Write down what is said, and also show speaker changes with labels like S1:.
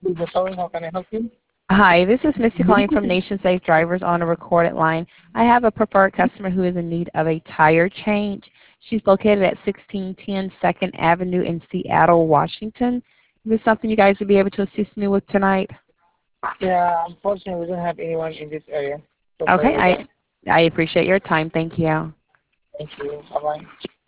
S1: This is Owen. How can I help you?
S2: Hi, this is Missy calling from Nation Safe Drivers on a recorded line. I have a preferred customer who is in need of a tire change. She's located at 1610 2nd Avenue in Seattle, Washington. Is this something you guys would be able to assist me with tonight?
S1: Yeah, unfortunately, we don't have anyone in this area. So sorry
S2: Okay,
S1: with that.
S2: I appreciate your time. Thank you.
S1: Thank you. Bye-bye.